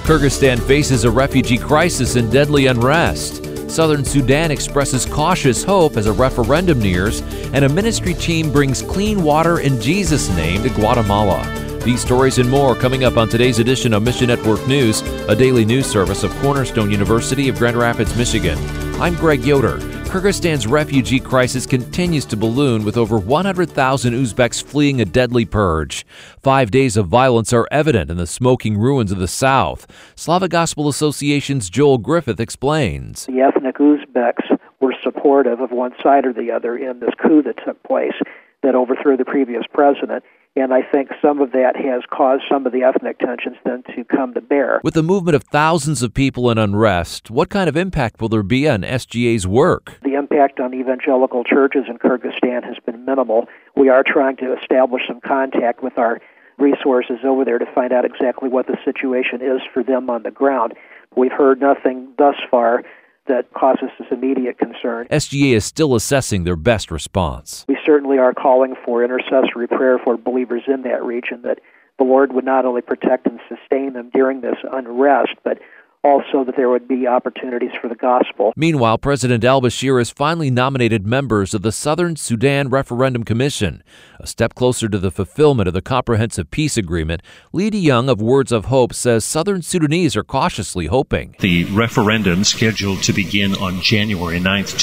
Kyrgyzstan faces a refugee crisis and deadly unrest. Southern Sudan expresses cautious hope as a referendum nears, and a ministry team brings clean water in Jesus' name to Guatemala. These stories and more coming up on today's edition of Mission Network News, a daily news service of Cornerstone University of Grand Rapids, Michigan. I'm Greg Yoder. Kyrgyzstan's refugee crisis continues to balloon with over 100,000 Uzbeks fleeing a deadly purge. 5 days of violence are evident in the smoking ruins of the south. Slavic Gospel Association's Joel Griffith explains. The ethnic Uzbeks were supportive of one side or the other in this coup that took place that overthrew the previous president. And I think some of that has caused some of the ethnic tensions then to come to bear. With the movement of thousands of people in unrest, what kind of impact will there be on SGA's work? The impact on evangelical churches in Kyrgyzstan has been minimal. We are trying to establish some contact with our resources over there to find out exactly what the situation is for them on the ground. We've heard nothing thus far that causes us immediate concern. SGA is still assessing their best response. We certainly are calling for intercessory prayer for believers in that region, that the Lord would not only protect and sustain them during this unrest, but also that there would be opportunities for the gospel. Meanwhile, President al-Bashir has finally nominated members of the Southern Sudan Referendum Commission, a step closer to the fulfillment of the Comprehensive Peace Agreement. Leedy Young of Words of Hope says Southern Sudanese are cautiously hoping. The referendum scheduled to begin on January 9th,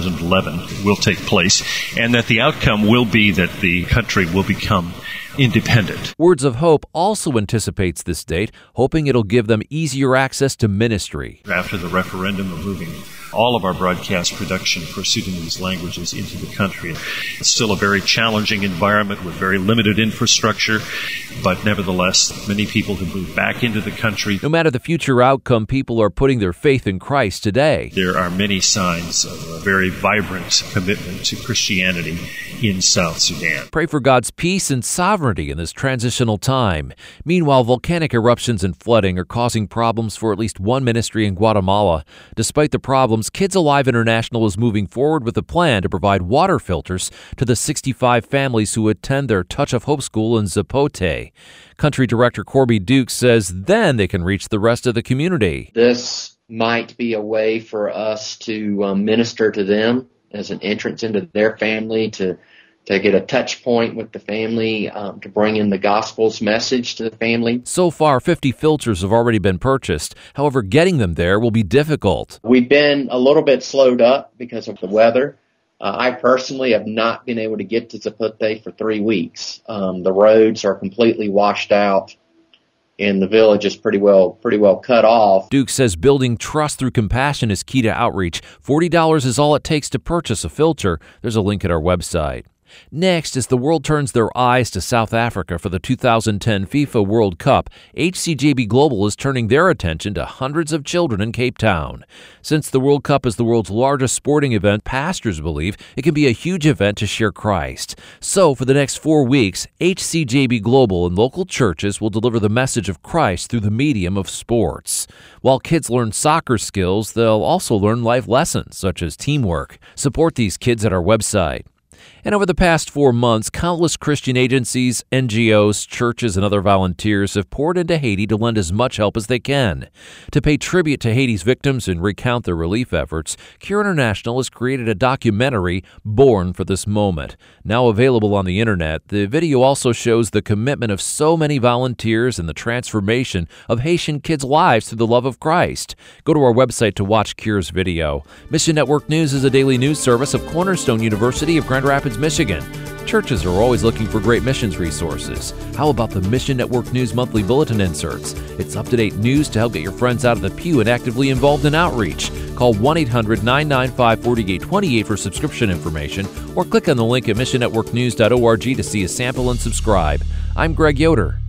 2011 will take place, and that the outcome will be that the country will become independent. Words of Hope also anticipates this date, hoping it'll give them easier access to ministry. After the referendum of moving all of our broadcast production for Sudanese languages into the country. It's still a very challenging environment with very limited infrastructure, but nevertheless, many people have moved back into the country. No matter the future outcome, people are putting their faith in Christ today. There are many signs of a very vibrant commitment to Christianity in South Sudan. Pray for God's peace and sovereignty in this transitional time. Meanwhile, volcanic eruptions and flooding are causing problems for at least one ministry in Guatemala. Despite the problems, Kids Alive International is moving forward with a plan to provide water filters to the 65 families who attend their Touch of Hope school in Zapote. Country Director Corby Duke says then they can reach the rest of the community. This might be a way for us to minister to them as an entrance into their family, to get a touch point with the family, to bring in the gospel's message to the family. So far, 50 filters have already been purchased. However, getting them there will be difficult. We've been a little bit slowed up because of the weather. I personally have not been able to get to Zapote for 3 weeks. The roads are completely washed out, and the village is pretty well cut off. Duke says building trust through compassion is key to outreach. $40 is all it takes to purchase a filter. There's a link at our website. Next, as the world turns their eyes to South Africa for the 2010 FIFA World Cup, HCJB Global is turning their attention to hundreds of children in Cape Town. Since the World Cup is the world's largest sporting event, pastors believe it can be a huge event to share Christ. So, for the next 4 weeks, HCJB Global and local churches will deliver the message of Christ through the medium of sports. While kids learn soccer skills, they'll also learn life lessons, such as teamwork. Support these kids at our website. And over the past 4 months, countless Christian agencies, NGOs, churches, and other volunteers have poured into Haiti to lend as much help as they can. To pay tribute to Haiti's victims and recount their relief efforts, Cure International has created a documentary, Born for this Moment. Now available on the internet, the video also shows the commitment of so many volunteers and the transformation of Haitian kids' lives through the love of Christ. Go to our website to watch Cure's video. Mission Network News is a daily news service of Cornerstone University of Grand Rapids, Michigan. Churches are always looking for great missions resources. How about the Mission Network News monthly bulletin inserts? It's up-to-date news to help get your friends out of the pew and actively involved in outreach. Call 1-800-995-4828 for subscription information, or click on the link at missionnetworknews.org to see a sample and subscribe. I'm Greg Yoder.